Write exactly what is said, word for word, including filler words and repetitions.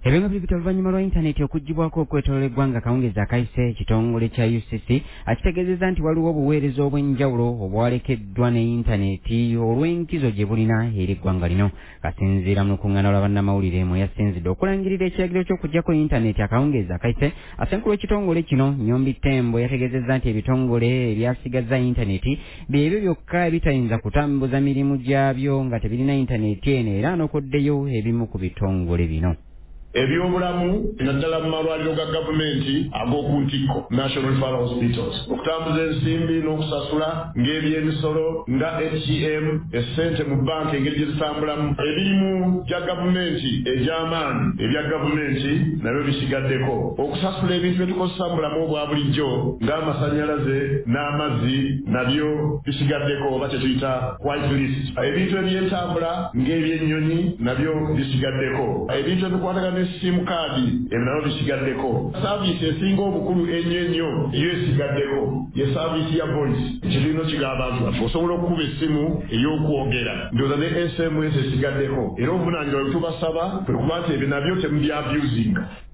Ebenga bibita oluvannyuma lwa intaneti okugibwako okwetolola eggwanga kawungezi akayise ekitongole kya U C C akitegeezezza nti waliwo obuweereza obw'enjawulo obwalekeddwa ne intaneti olw'enkizo gye bulina eri eggwanga lino. Kasinziira mu lukuŋŋaana lwa bannamawulire mwe yasinzidde okulangirira ekiragiro ky'okuggyako intaneti akawungezi akayise, asenkulu w'ekitongole kino Nyombi Tembo yategeezezza nti ebitongole ebyasigazza intaneti byebyo byokka ebitayinza kutambuza mirimu gyabyo nga tebirina intaneti eno era n'okoddeyo ebimu ku bitongole bino. Ebyobulamu naddala mu malwaliro ga gavumenti ag'oku ntikko National Referral Hospitals okutambuza ensimbi n'okusasula ng'ebyemisolo nga A T M essente mu banka engeri gye zitambulamu ebirimu gya gavumenti egy'amaanyi ebya gavumenti nabyo bisigaddeko okusasula ebintu bye tukozesa mu bulamu obwa bulijjo ng'amasannyalaze n'amazzi nabyo bisigaddeko oba kye tuyita white list ebintu eby'entambula ng'ebyennyonyi nabyo bisigaddeko ebintu ebikwatagana simu kaadi ebinabo bisigaddeko. Saavisi esinga obukulu ennyo ennyo yo esigaddeko ye saavisi ya voice ekibiino kigamba abantu osobola okukuba essimu ey'okwogera ndowooza ne S M S esigaddeko era obuvunaanyizibwa bwe tubasaba kwe kuba nti ebyo nabyo temubyabusinga.